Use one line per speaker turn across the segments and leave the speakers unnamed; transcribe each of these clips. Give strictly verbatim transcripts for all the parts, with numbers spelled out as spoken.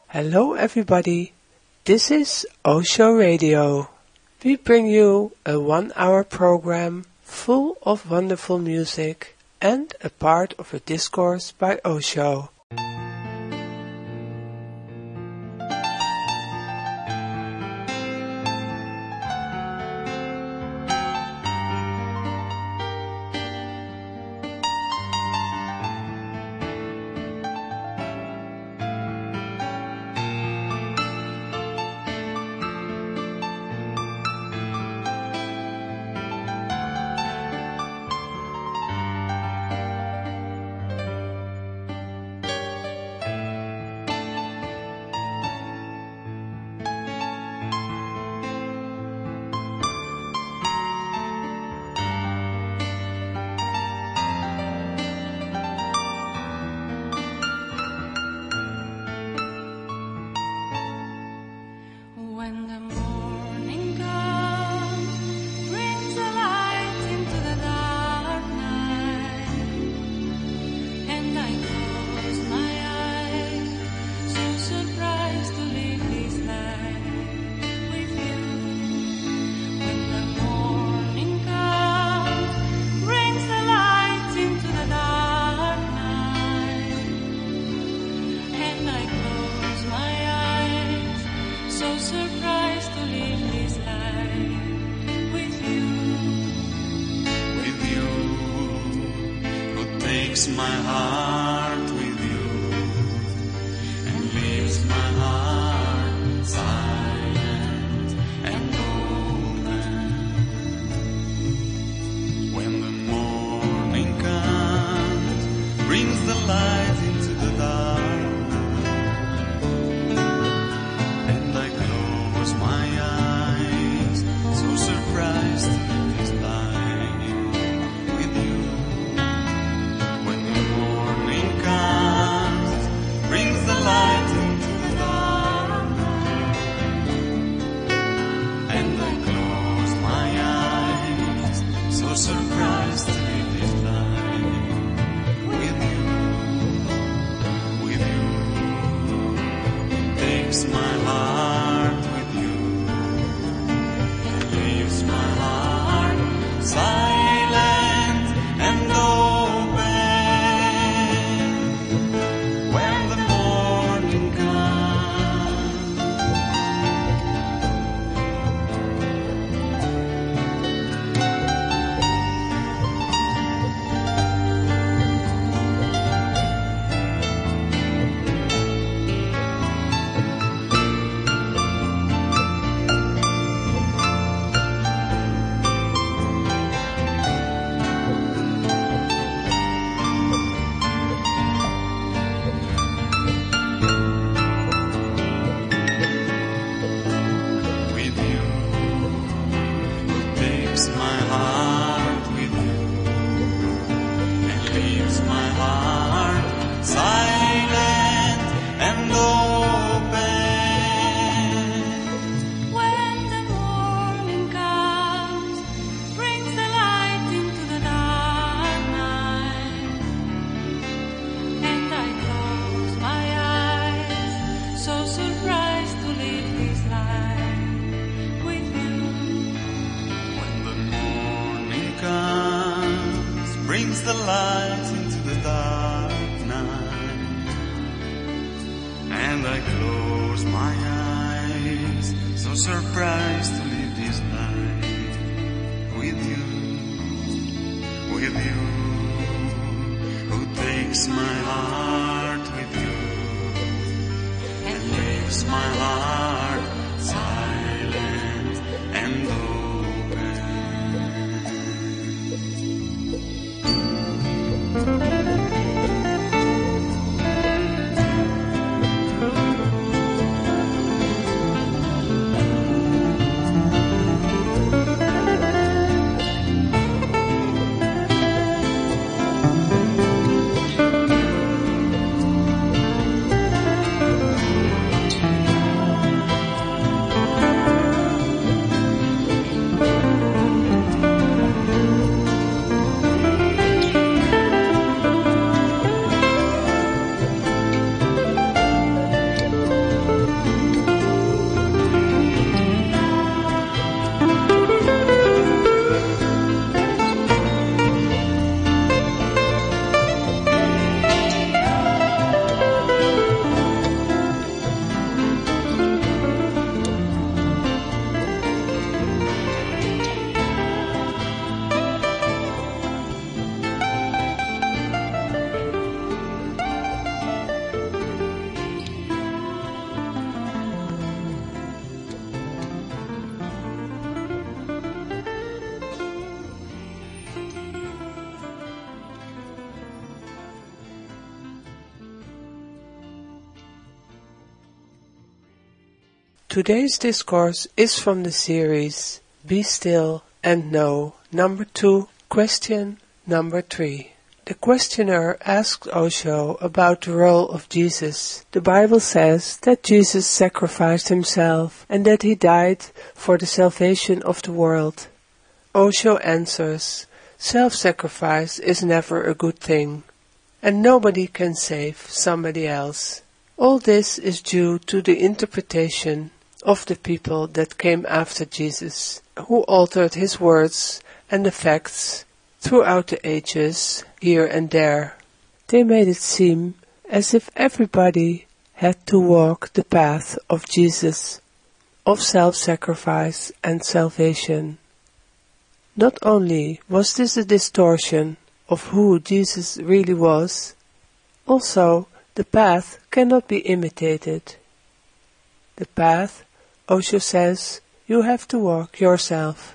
Hello everybody, this is Osho Radio. We bring you a one-hour program full of wonderful music and a part of a discourse by Osho. Today's discourse is from the series Be Still and Know, number two, question number three. The questioner asked Osho about the role of Jesus. The Bible says that Jesus sacrificed himself and that he died for the salvation of the world. Osho answers, self-sacrifice is never a good thing, and nobody can save somebody else. All this is due to the interpretation of the people that came after Jesus, who altered his words and the facts throughout the ages, here and there. They made it seem as if everybody had to walk the path of Jesus, of self-sacrifice and salvation. Not only was this a distortion of who Jesus really was, also the path cannot be imitated. The path, Osho says, you have to walk yourself.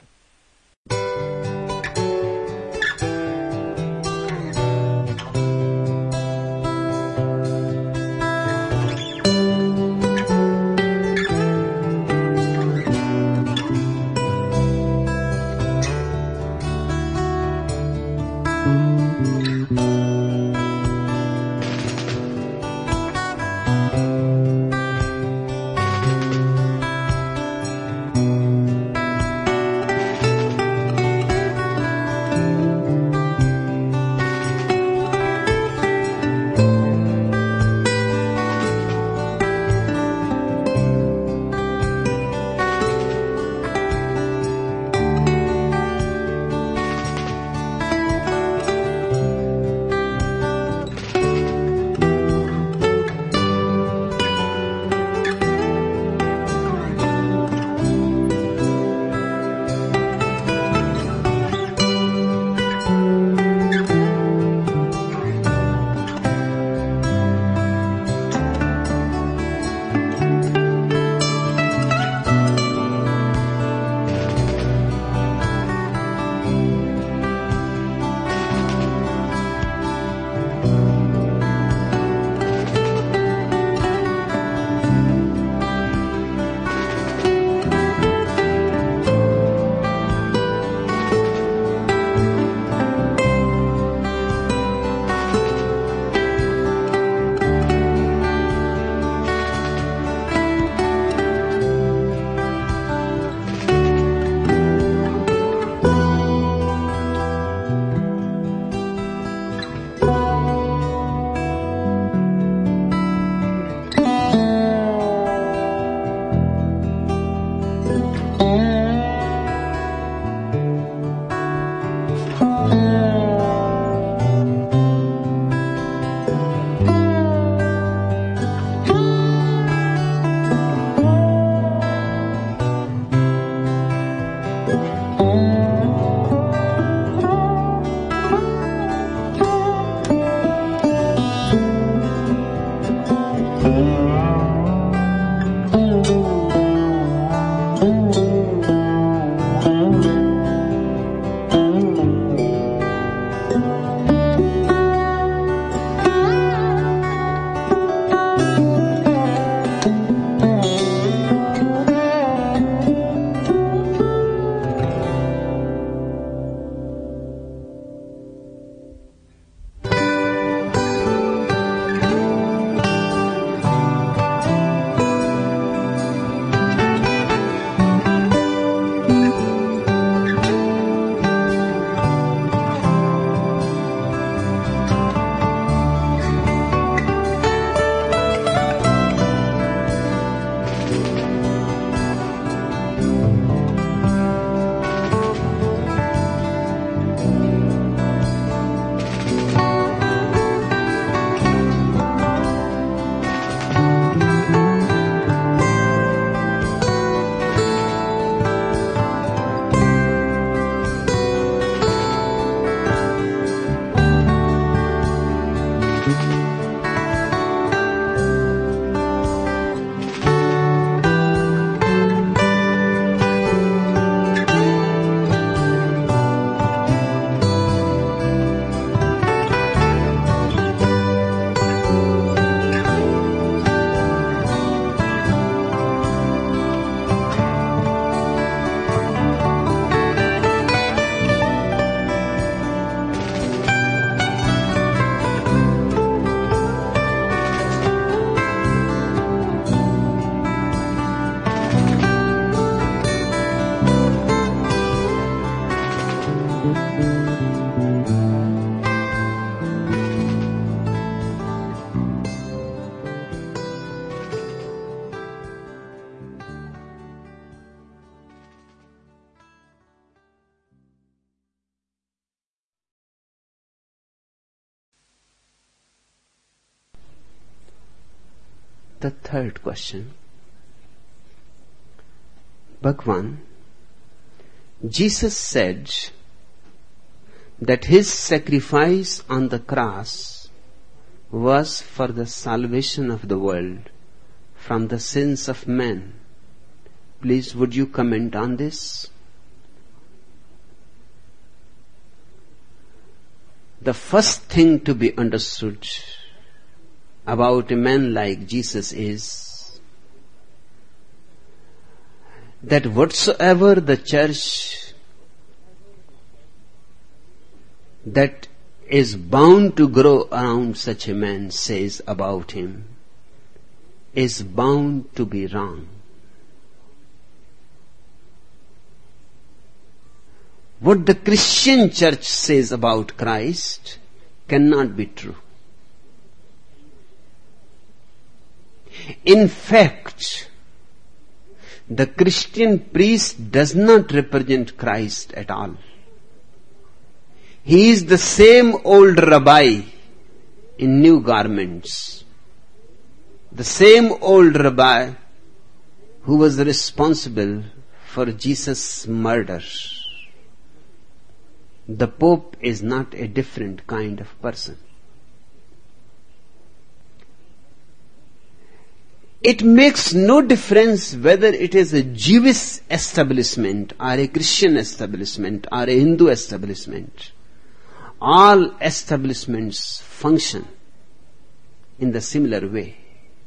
the third question. Bhagwan, Jesus said that his sacrifice on the cross was for the salvation of the world from the sins of men. Please, would you comment on this? The first thing to be understood about a man like Jesus is that whatsoever the church that is bound to grow around such a man says about him is bound to be wrong. What the Christian church says about Christ cannot be true. In fact, the Christian priest does not represent Christ at all. He is the same old rabbi in new garments. The same old rabbi who was responsible for Jesus' murder. The Pope is not a different kind of person. It makes no difference whether it is a Jewish establishment or a Christian establishment or a Hindu establishment. All establishments function in the similar way.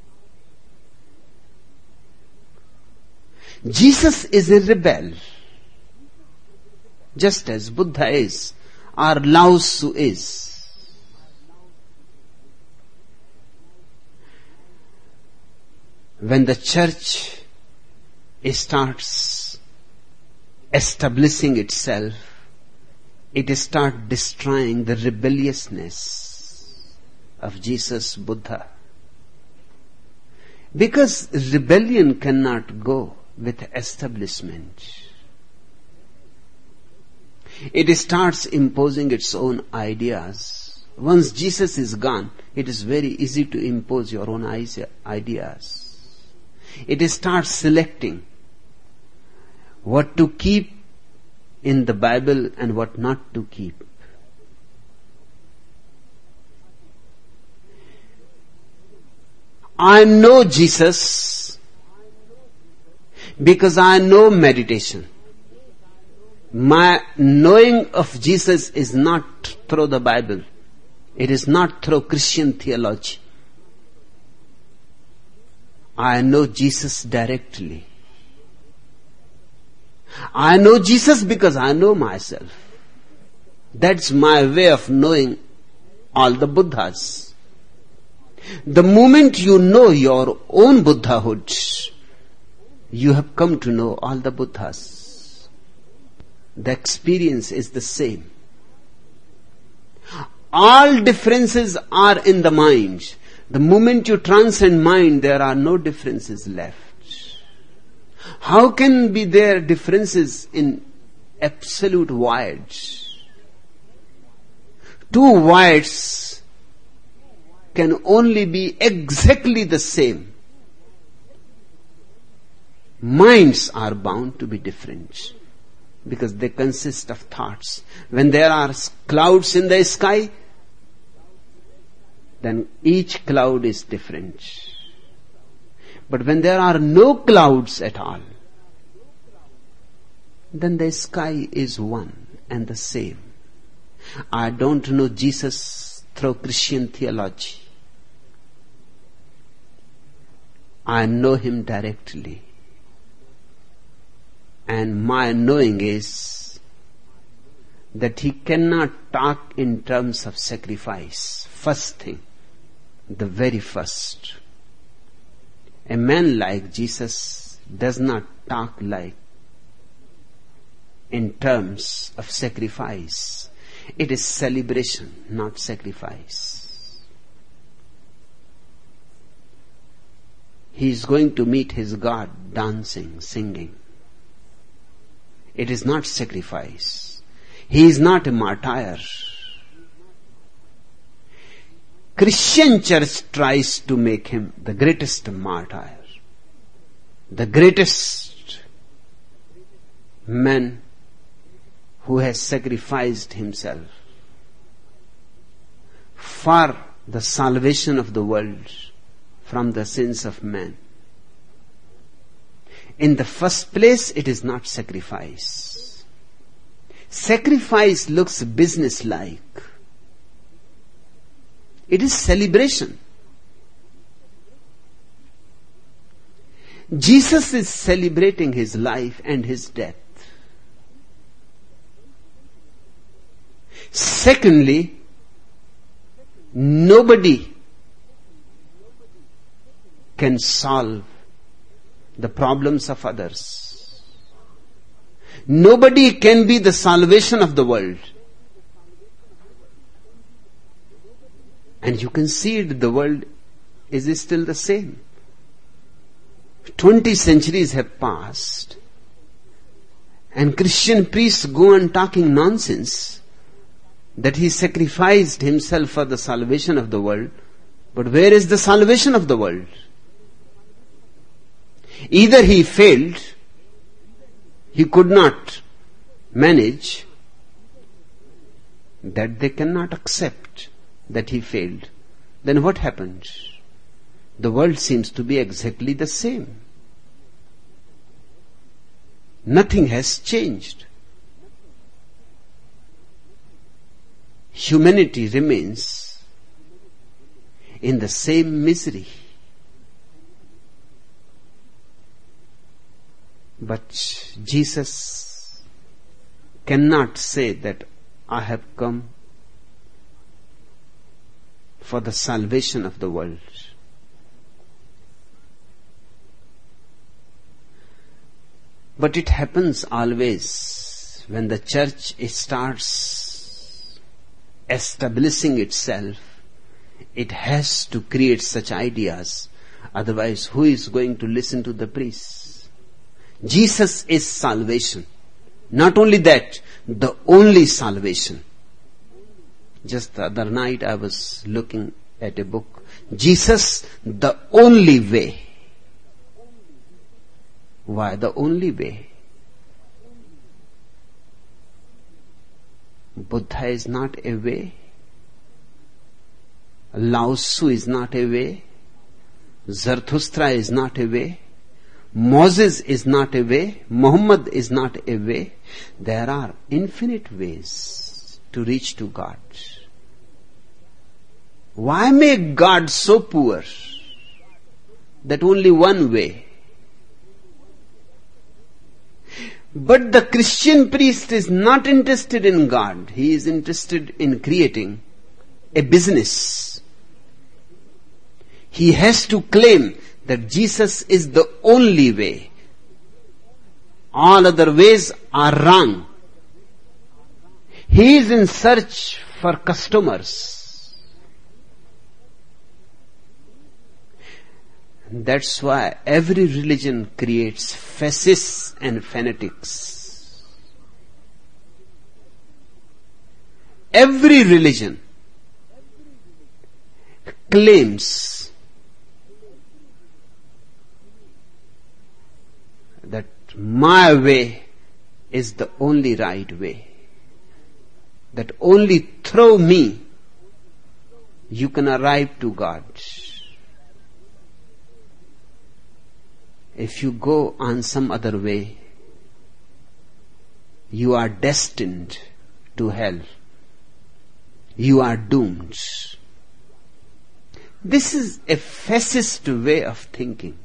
Jesus is a rebel, just as Buddha is, or Lao Tzu is. When the church starts establishing itself, it starts destroying the rebelliousness of Jesus, Buddha. Because rebellion cannot go with establishment. It starts imposing its own ideas. Once Jesus is gone, it is very easy to impose your own ideas. It starts selecting what to keep in the Bible and what not to keep. I know Jesus because I know meditation. My knowing of Jesus is not through the Bible. It is not through Christian theology. I know Jesus directly. I know Jesus because I know myself. That's my way of knowing all the Buddhas. The moment you know your own Buddhahood, you have come to know all the Buddhas. The experience is the same. All differences are in the mind. The moment you transcend mind, there are no differences left. How can be there differences in absolute voids? Two voids can only be exactly the same. Minds are bound to be different because they consist of thoughts. When there are clouds in the sky, then each cloud is different. But when there are no clouds at all, then the sky is one and the same. I don't know Jesus through Christian theology. I know him directly. And my knowing is that he cannot talk in terms of sacrifice. First thing, the very first. A man like Jesus does not talk like in terms of sacrifice. It is celebration, not sacrifice. He is going to meet his God dancing, singing. It is not sacrifice. He is not a martyr. Christian church tries to make him the greatest martyr, the greatest man who has sacrificed himself for the salvation of the world from the sins of man. In the first place, it is not sacrifice. Sacrifice looks business-like. It is celebration. Jesus is celebrating his life and his death. Secondly, nobody can solve the problems of others. Nobody can be the salvation of the world. And you can see it, the world is still the same. Twenty centuries have passed, and Christian priests go on talking nonsense that he sacrificed himself for the salvation of the world. But where is the salvation of the world? Either he failed, he could not manage, that they cannot accept that he failed. Then what happened? The world seems to be exactly the same. Nothing has changed. Humanity remains in the same misery. But Jesus cannot say that I have come for the salvation of the world. But it happens always when the church starts establishing itself, it has to create such ideas. Otherwise, who is going to listen to the priests? Jesus is salvation. Not only that, the only salvation. Just the other night I was looking at a book. Jesus, the only way. Why the only way? Buddha is not a way. Lao Tzu is not a way. Zarathustra is not a way. Moses is not a way. Muhammad is not a way. There are infinite ways to reach to God. Why make God so poor that only one way? But the Christian priest is not interested in God. He is interested in creating a business. He has to claim that Jesus is the only way. All other ways are wrong. He is in search for customers. That's why every religion creates fascists and fanatics. Every religion claims that my way is the only right way. That only through me you can arrive to God. If you go on some other way, you are destined to hell. You are doomed. This is a fascist way of thinking.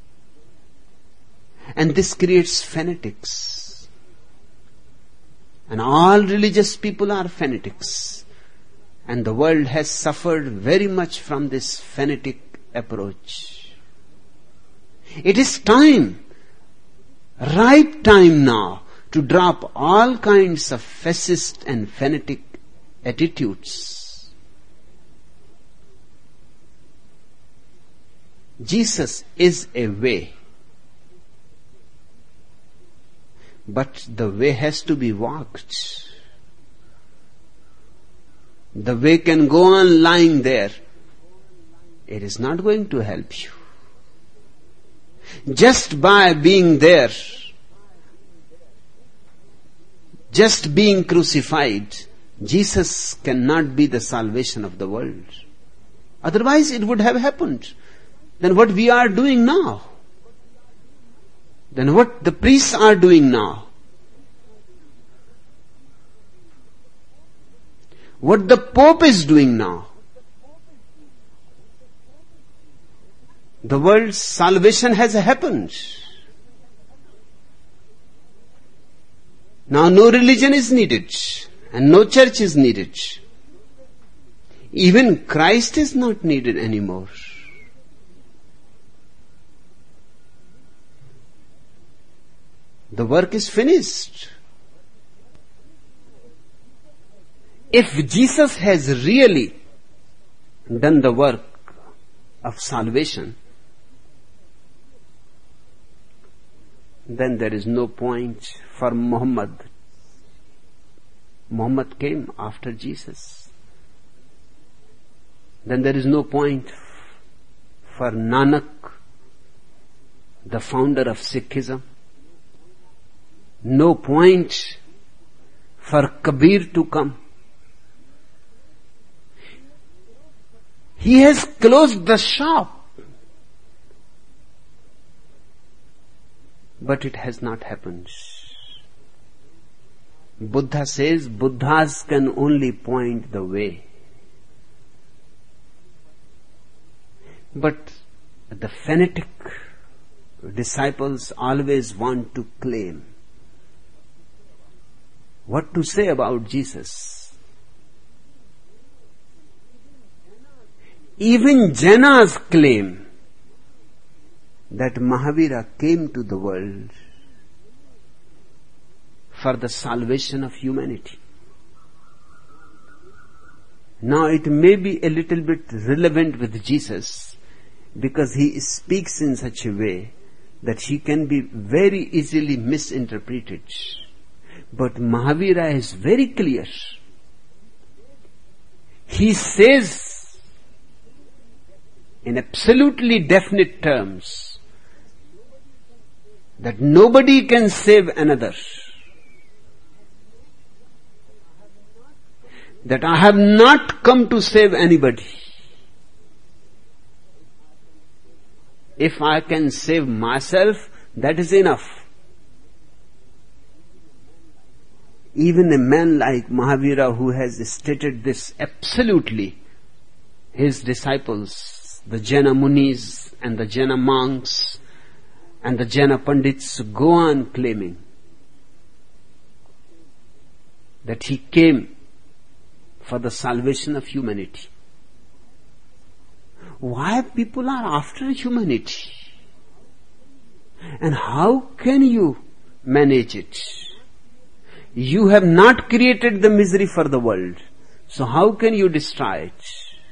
And this creates fanatics. And all religious people are fanatics. And the world has suffered very much from this fanatic approach. It is time, ripe time now, to drop all kinds of fascist and fanatic attitudes. Jesus is a way. But the way has to be walked. The way can go on lying there it is not going to help you. Just by being there, just being crucified, Jesus cannot be the salvation of the world. Otherwise it would have happened. Then what we are doing now? Then what the priests are doing now? What the Pope is doing now? The world's salvation has happened. Now no religion is needed and no church is needed. Even Christ is not needed anymore. The work is finished. If Jesus has really done the work of salvation, then there is no point for Muhammad. Muhammad came after Jesus. Then there is no point for Nanak, the founder of Sikhism. No point for Kabir to come. He has closed the shop. But it has not happened. Buddha says Buddhas can only point the way. But the fanatic disciples always want to claim. What to say about Jesus? Even Jainas claim that Mahavira came to the world for the salvation of humanity. Now it may be a little bit relevant with Jesus because he speaks in such a way that he can be very easily misinterpreted. But Mahavira is very clear. He says in absolutely definite terms that nobody can save another. That I have not come to save anybody. If I can save myself, that is enough. Even a man like Mahavira, who has stated this absolutely, his disciples, the Jaina Munis and the Jaina monks and the Jaina Pandits go on claiming that he came for the salvation of humanity. Why people are after humanity? And how can you manage it? You have not created the misery for the world, so how can you destroy it?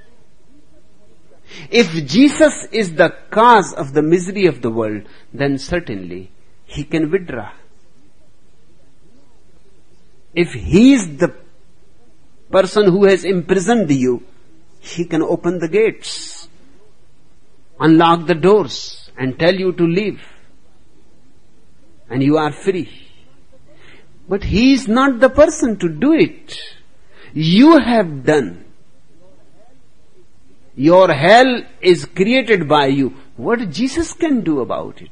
If Jesus is the cause of the misery of the world, then certainly he can withdraw. If he is the person who has imprisoned you, he can open the gates, unlock the doors and tell you to leave, and you are free. But he is not the person to do it. You have done. Your hell is created by you. What Jesus can do about it?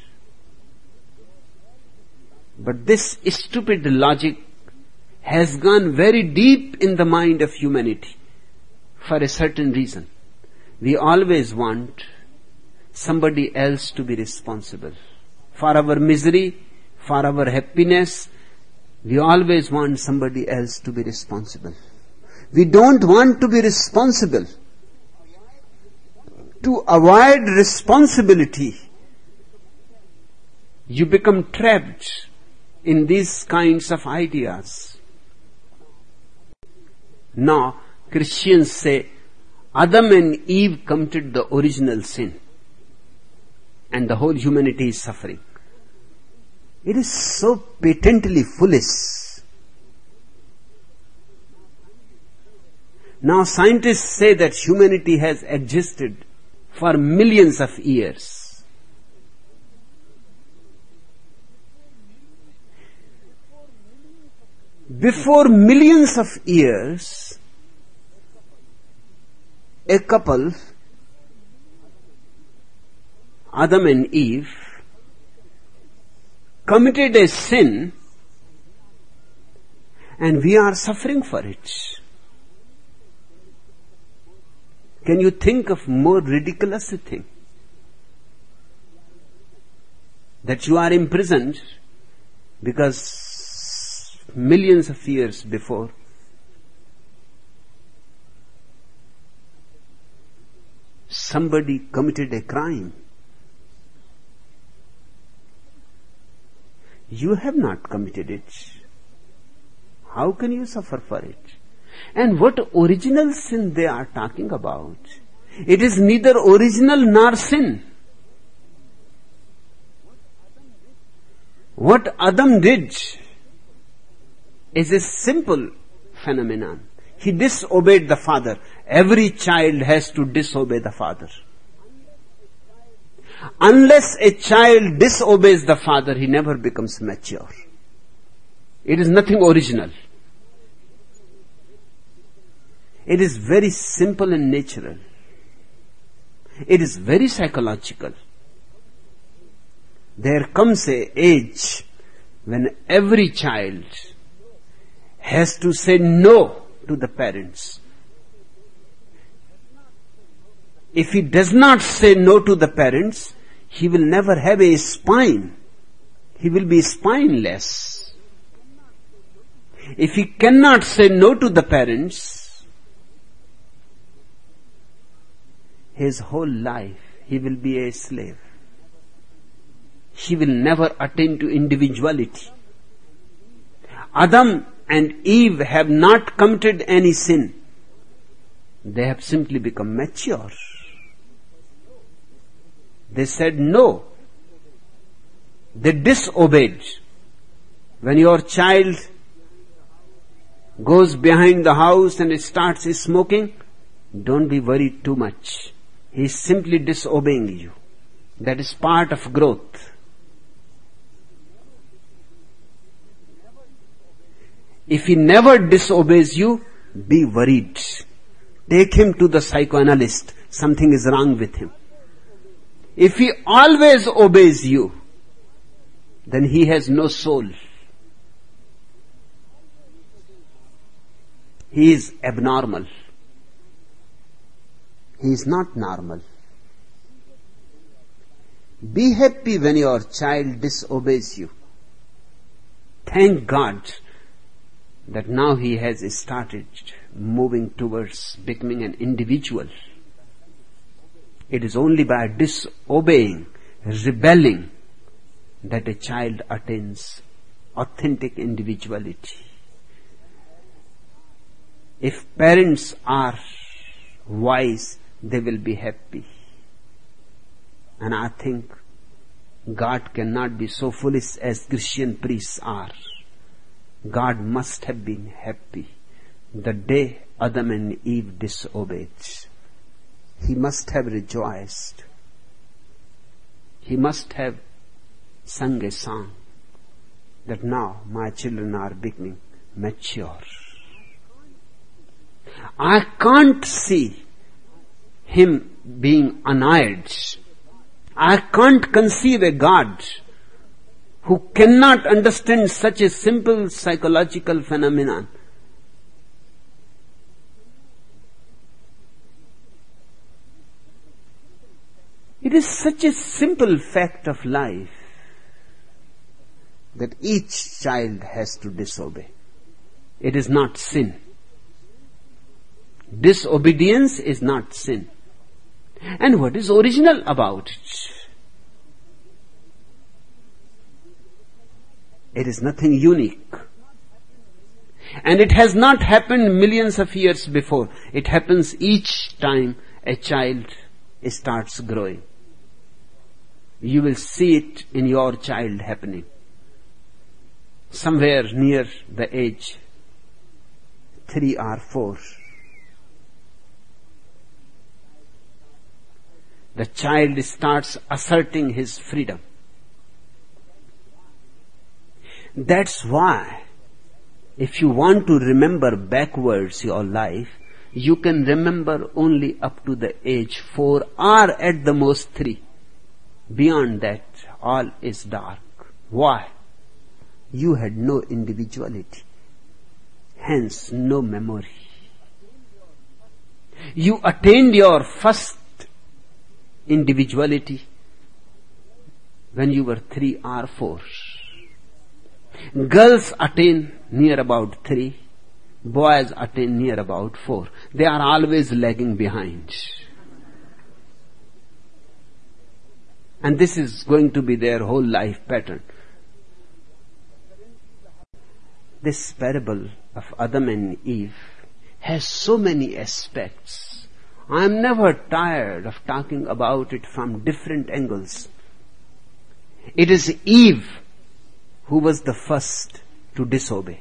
But this stupid logic has gone very deep in the mind of humanity for a certain reason. We always want somebody else to be responsible. For our misery, for our happiness, we always want somebody else to be responsible. We don't want to be responsible. To avoid responsibility, you become trapped in these kinds of ideas. Now, Christians say Adam and Eve committed the original sin and the whole humanity is suffering. It is so patently foolish. Now scientists say that humanity has existed for millions of years. Before millions of years, a couple, Adam and Eve, committed a sin, and we are suffering for it. Can you think of more ridiculous thing? That you are imprisoned because millions of years before somebody committed a crime. You have not committed it. How can you suffer for it? And what original sin they are talking about? It is neither original nor sin. What Adam did is a simple phenomenon. He disobeyed the father. Every child has to disobey the father. Unless a child disobeys the father, he never becomes mature. It is nothing original. It is very simple and natural. It is very psychological. There comes a age when every child has to say no to the parents. If he does not say no to the parents, he will never have a spine. He will be spineless. If he cannot say no to the parents, his whole life he will be a slave. He will never attain to individuality. Adam and Eve have not committed any sin. They have simply become mature. They said no. They disobeyed. When your child goes behind the house and starts smoking, don't be worried too much. He is simply disobeying you. That is part of growth. If he never disobeys you, be worried. Take him to the psychoanalyst. Something is wrong with him. If he always obeys you, then he has no soul. He is abnormal. He is not normal. Be happy when your child disobeys you. Thank God that now he has started moving towards becoming an individual. It is only by disobeying, rebelling, that a child attains authentic individuality. If parents are wise, they will be happy. And I think God cannot be so foolish as Christian priests are. God must have been happy the day Adam and Eve disobeyed. He must have rejoiced. He must have sung a song that now my children are becoming mature. I can't see him being annoyed. I can't conceive a God who cannot understand such a simple psychological phenomenon. It is such a simple fact of life that each child has to disobey. It is not sin. Disobedience is not sin. And what is original about it? It is nothing unique. And it has not happened millions of years before. It happens each time a child starts growing. You will see it in your child happening. Somewhere near the age three or four. the child starts asserting his freedom. That's why, if you want to remember backwards your life, you can remember only up to the age four or at the most three. Beyond that, all is dark. Why? You had no individuality, hence no memory. You attained your first individuality when you were three or four. Girls attain near about three, boys attain near about four. They are always lagging behind. And this is going to be their whole life pattern. This parable of Adam and Eve has so many aspects. I am never tired of talking about it from different angles. It is Eve who was the first to disobey.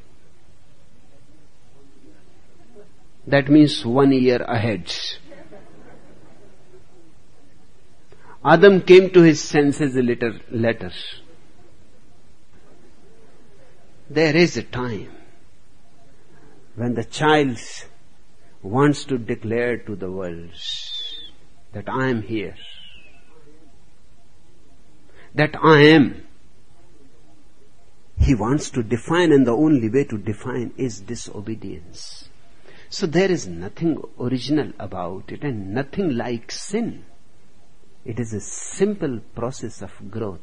That means one year ahead. Adam came to his senses a little later. There is a time when the child wants to declare to the world that I am here, that I am. He wants to define, and the only way to define is disobedience. So there is nothing original about it and nothing like sin. It is a simple process of growth.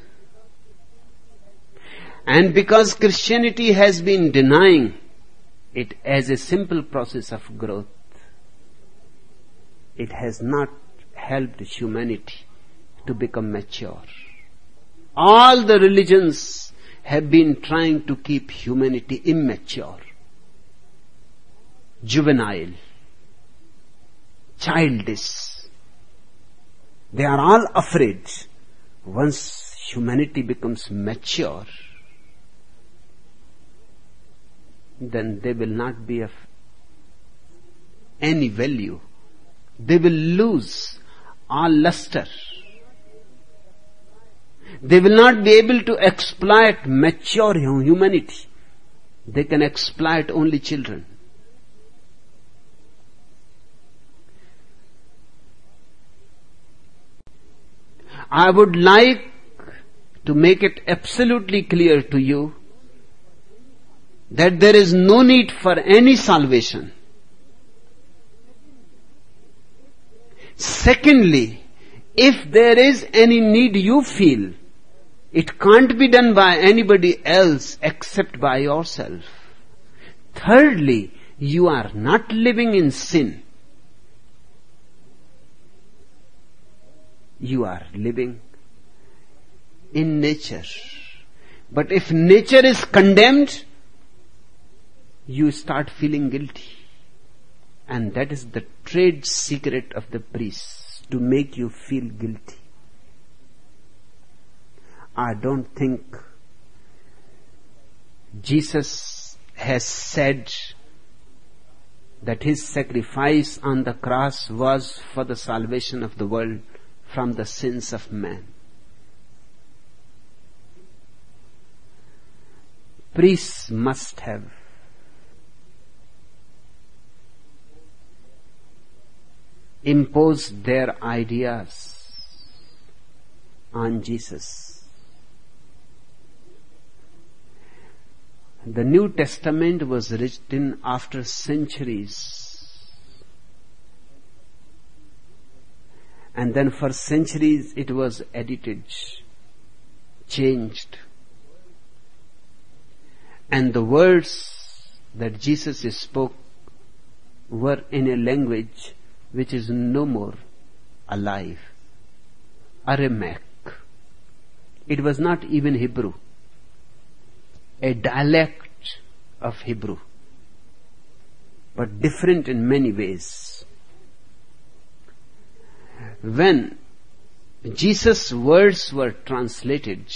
And because Christianity has been denying it as a simple process of growth, it has not helped humanity to become mature. All the religions have been trying to keep humanity immature, juvenile, childish. They are all afraid once humanity becomes mature, then they will not be of any value. They will lose all luster. They will not be able to exploit mature humanity. They can exploit only children. I would like to make it absolutely clear to you that there is no need for any salvation. Secondly, if there is any need you feel, it can't be done by anybody else except by yourself. Thirdly, you are not living in sin. You are living in nature. But if nature is condemned, you start feeling guilty. And that is the trade secret of the priests, to make you feel guilty. I don't think Jesus has said that his sacrifice on the cross was for the salvation of the world from the sins of man. Priests must have imposed their ideas on Jesus. The New Testament was written after centuries. And then for centuries it was edited, changed. And the words that Jesus spoke were in a language which is no more alive. Aramaic. It was not even Hebrew. A dialect of Hebrew, but different in many ways. When Jesus' words were translated,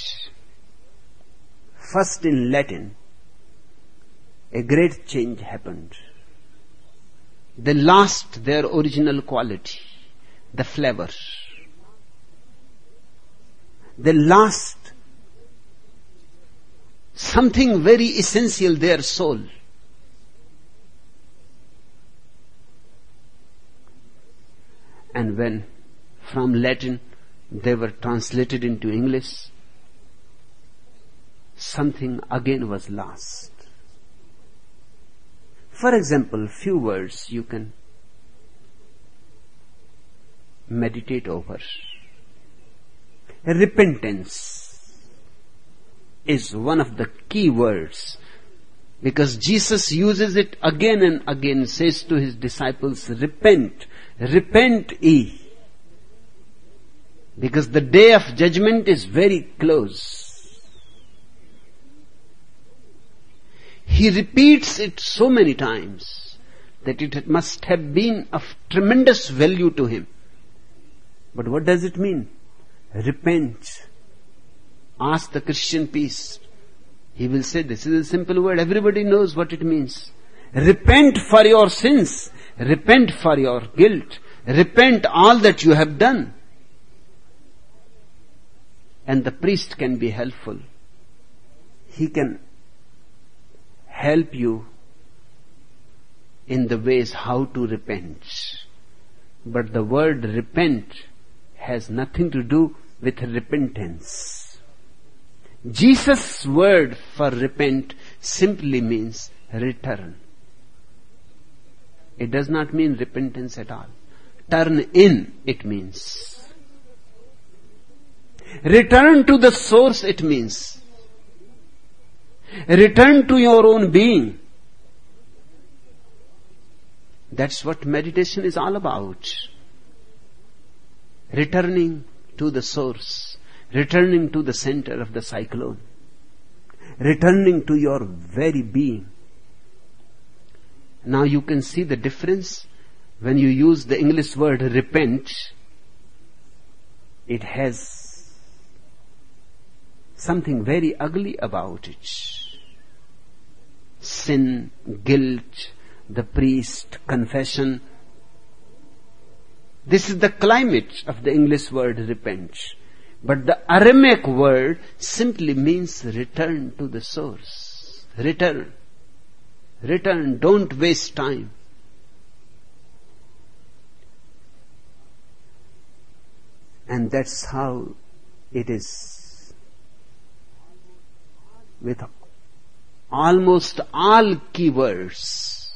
first in Latin, a great change happened. They lost their original quality, the flavor. They lost something very essential, their soul. And when from Latin they were translated into English, something again was lost. For example, few words you can meditate over. Repentance is one of the key words, because Jesus uses it again and again, says to his disciples, repent, repent ye, because the day of judgment is very close. He repeats it so many times that it must have been of tremendous value to him. But what does it mean? Repent. Ask the Christian priest. He will say, this is a simple word. Everybody knows what it means. Repent for your sins. Repent for your guilt. Repent all that you have done. And the priest can be helpful. He can help you in the ways how to repent. But the word repent has nothing to do with repentance. Jesus' word for repent simply means return. It does not mean repentance at all. Turn in, it means. Return to the source, it means. Return to your own being. That's what meditation is all about. Returning to the source. Returning to the center of the cyclone. Returning to your very being. Now you can see the difference when you use the English word repent. It has something very ugly about it. Sin, guilt, the priest, confession. This is the climate of the English word repent. But the Aramaic word simply means return to the source. Return. Return. Don't waste time. And that's how it is with almost all keywords.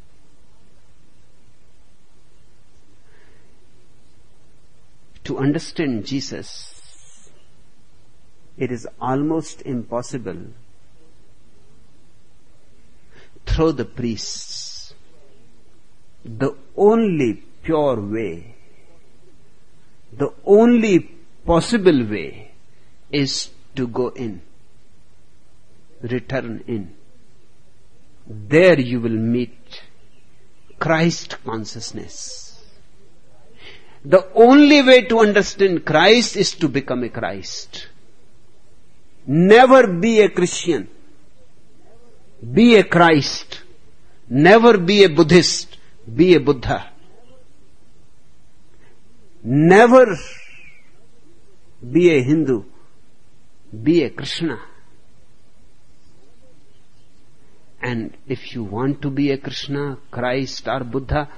To understand Jesus, it is almost impossible through the priests. The only pure way, the only possible way is to go in. Return in. There you will meet Christ consciousness. The only way to understand Christ is to become a Christ. Never be a Christian. Be a Christ. Never be a Buddhist. Be a Buddha. Never be a Hindu. Be a Krishna. And if you want to be a Krishna, Christ or Buddha,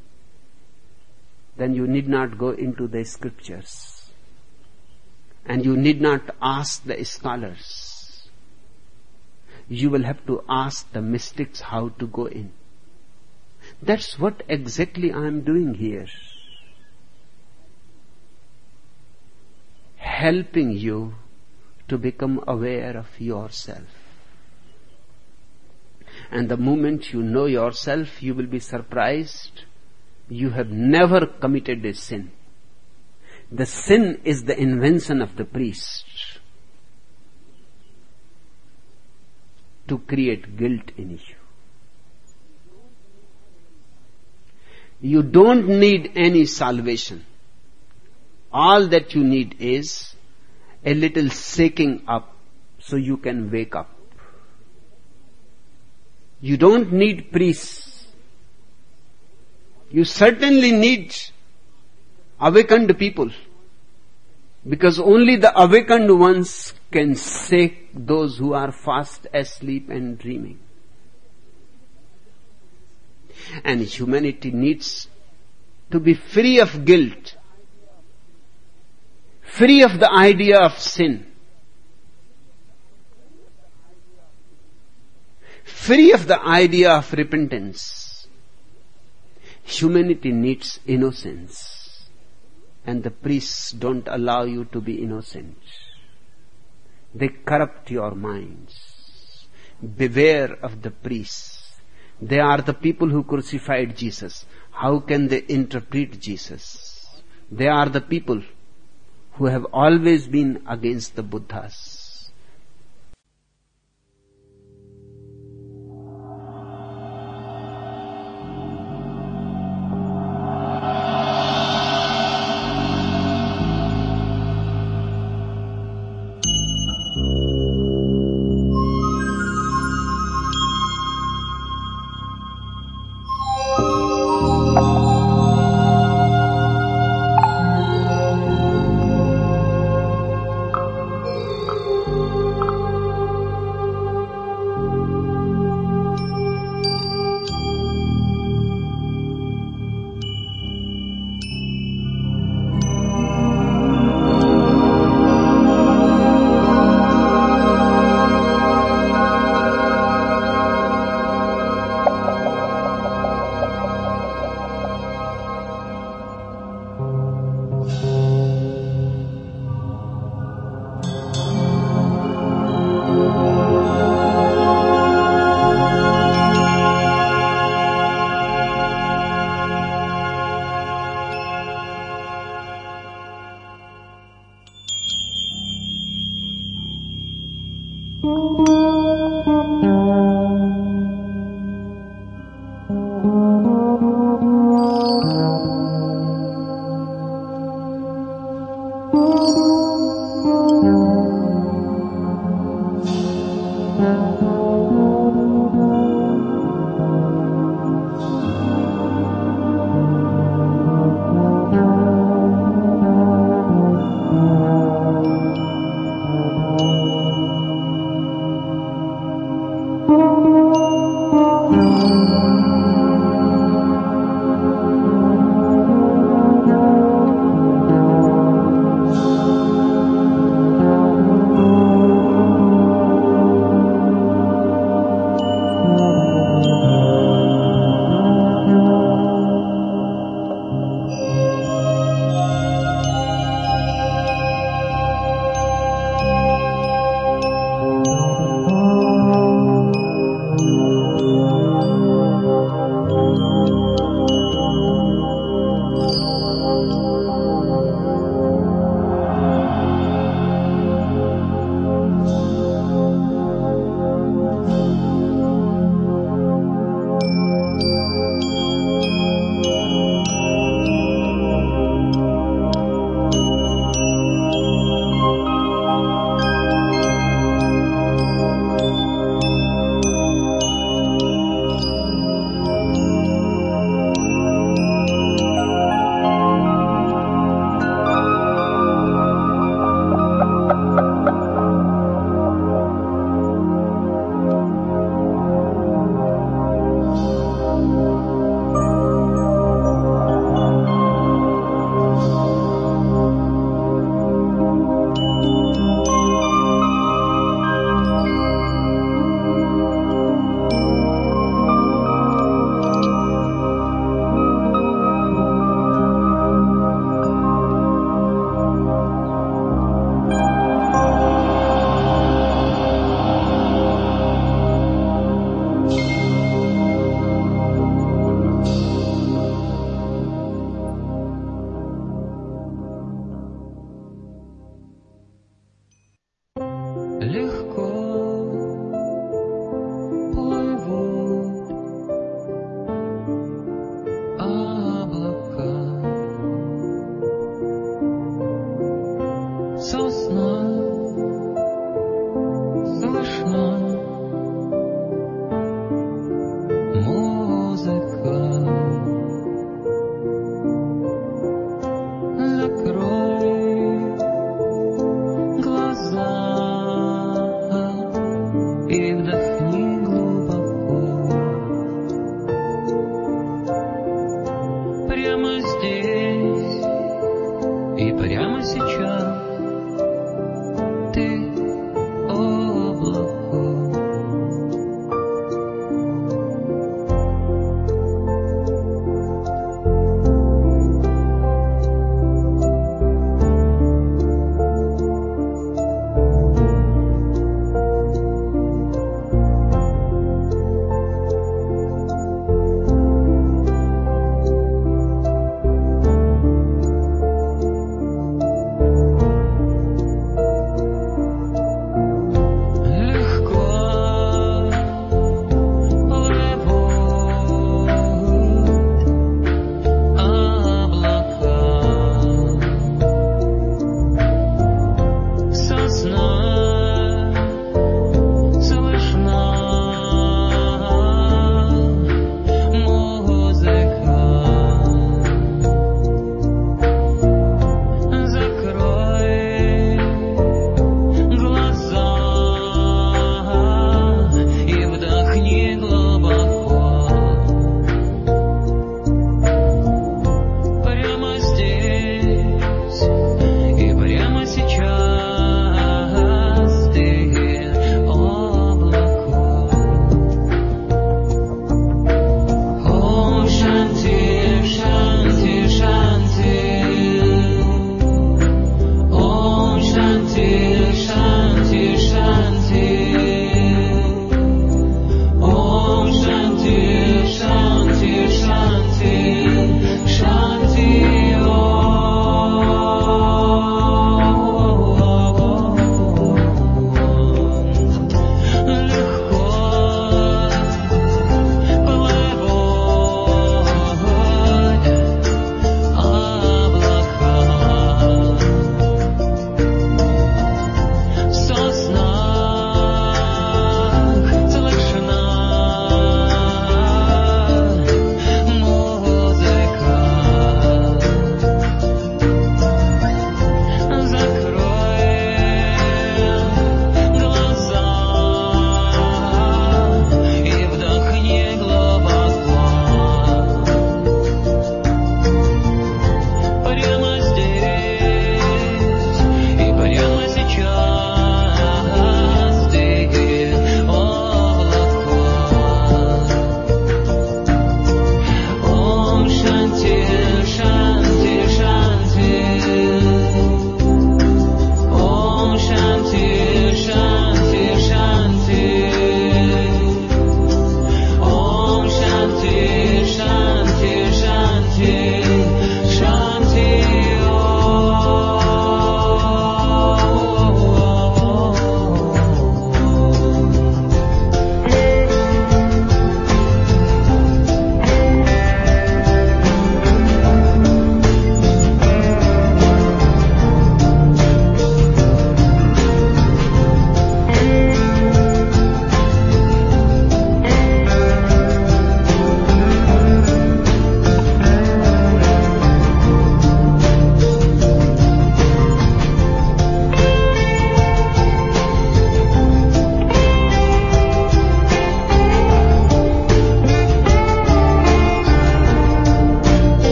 then you need not go into the scriptures. And you need not ask the scholars. You will have to ask the mystics how to go in. That's what exactly I am doing here. Helping you to become aware of yourself. And the moment you know yourself, you will be surprised. You have never committed a sin. The sin is the invention of the priest to create guilt in you. You don't need any salvation. All that you need is a little shaking up so you can wake up. You don't need priests. You certainly need awakened people. Because only the awakened ones can shake those who are fast asleep and dreaming. And humanity needs to be free of guilt, free of the idea of sin, free of the idea of repentance. Humanity needs innocence. And the priests don't allow you to be innocent. They corrupt your minds. Beware of the priests. They are the people who crucified Jesus. How can they interpret Jesus? They are the people who have always been against the Buddhas.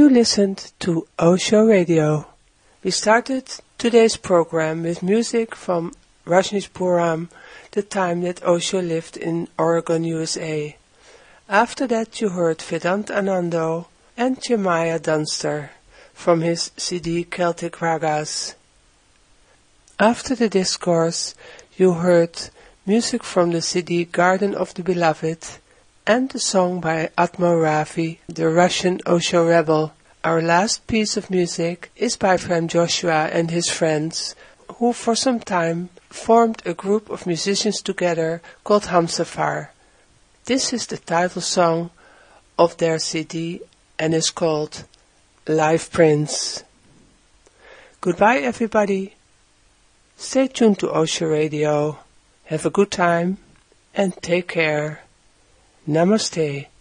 You listened to Osho Radio. We started today's program with music from Rajneeshpuram, the time that Osho lived in Oregon, U S A. After that you heard Vedant Anando and Jeremiah Dunster from his C D Celtic Ragas. After the discourse you heard music from the C D Garden of the Beloved and a song by Atmo Rafi, the Russian Osho rebel. Our last piece of music is by Frem Joshua and his friends, who for some time formed a group of musicians together called Hamsafar. This is the title song of their C D and is called Live Prince. Goodbye everybody. Stay tuned to Osho Radio. Have a good time and take care. Namaste.